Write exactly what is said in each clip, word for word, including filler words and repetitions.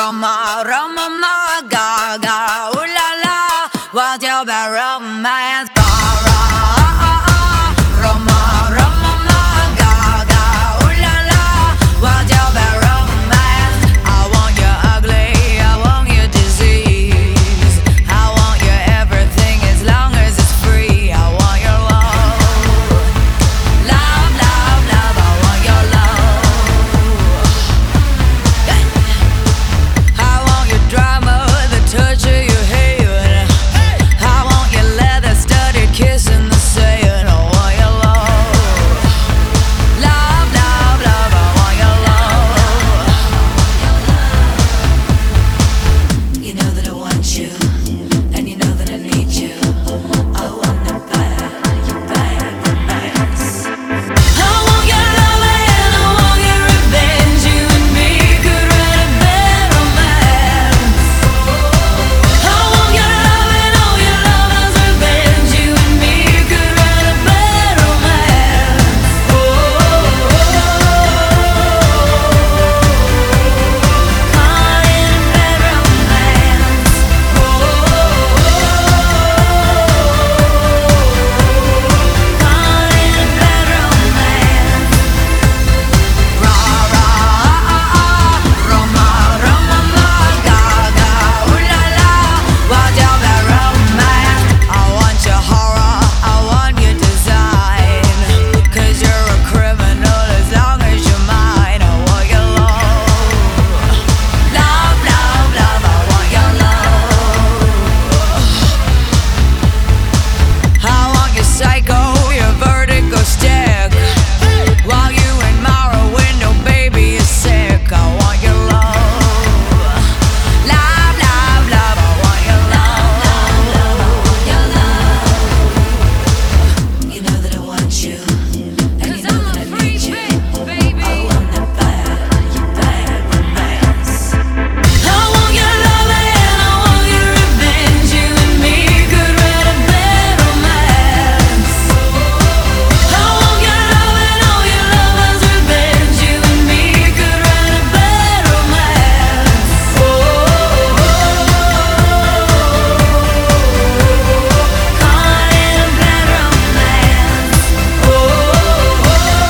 Roma, Roma, ma, ga, ga, ooh la la. What's your bad romance? Ga, ra, ah, ah, ah. Roma, Roma, ma, ga, ga, ooh la la. What's your bad romance? I want you ugly, I want you disease. I want you everything as long as it's free. I want your love, love, love, love. I want your love. I want your drama, the touch of your hand. I want your leather-studded kiss in the sand. I want your love, love, love, love. I want your love. You know that I want you, and you know that I need you. I want to buy you back the nights. I want your love and I want your revenge. You and me could write a bad romance. I want your love and all your lovers' revenge. You and me could write a bad romance. Oh, oh, oh, caught in a bad romance. Oh, oh, oh, caught in a bad romance. Ra, ra, ah, ah, ah. Roma, Roma, ma, ga, ga, ooh la la. What's your bad romance? I want your horror, I want your design. 'Cause you're a criminal as long as you're mine. I want your love, love, love, love. I want your love. I want your psycho, your vertigo stick. While you admire a window, baby, you're sick. I want your love, love, love, love. I want your love, your love. You know that I want you, and you know that I need you. I want to buy you back the nights. I want your love and I want your revenge. You and me could write a bad romance. I want your love and all your lovers' revenge. You and me could write a bad romance. Oh, oh, caught in a bad romance. Oh, oh,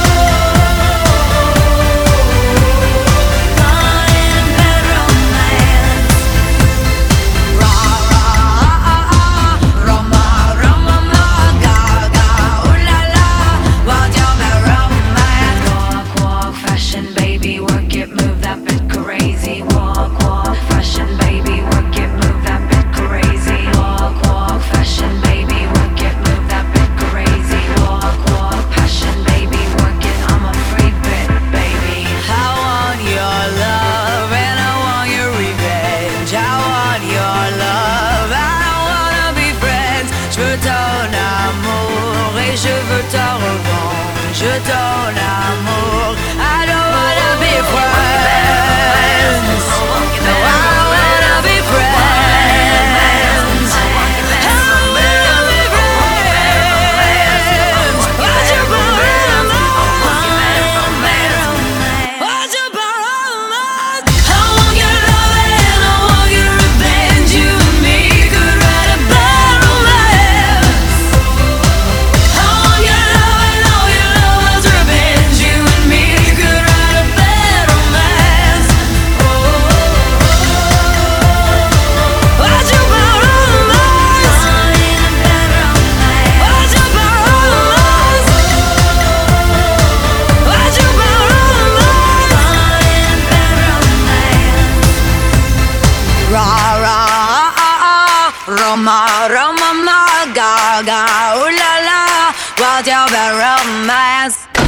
caught in a bad romance. Ra, ra, ah, ah, ah. Roma, Roma, ma, ga, ga, ooh la la. What's your bad romance? Walk, walk, fashion, baby, work it, move that bit crazy. Walk, walk, fashion, baby, work it, move that bit crazy. Walk, walk, fashion, baby, work it, move that bit crazy. Walk, walk, passion, baby, work it. I'm a free bit, baby. I want your love and I want your revenge. I want your love, I wanna be friends. Je veux ton amour et je veux ta revanche. Je ton amour, I don't wanna be friends. No, I wanna be friends. I wanna be friends. What's your bad romance? What's your bad romance? I want your love and I want your revenge. You and me could write a bad romance. I want your love and all your lovers' revenge. You and me could write a bad romance. Oh, what's your bad romance? Caught in a bad romance. What's your bad romance? What's your bad romance? Caught in a bad romance. Ra, ra, ah, ah, ah. Roma, Roma, ma, ga, ga, ooh la la. What's your bad romance?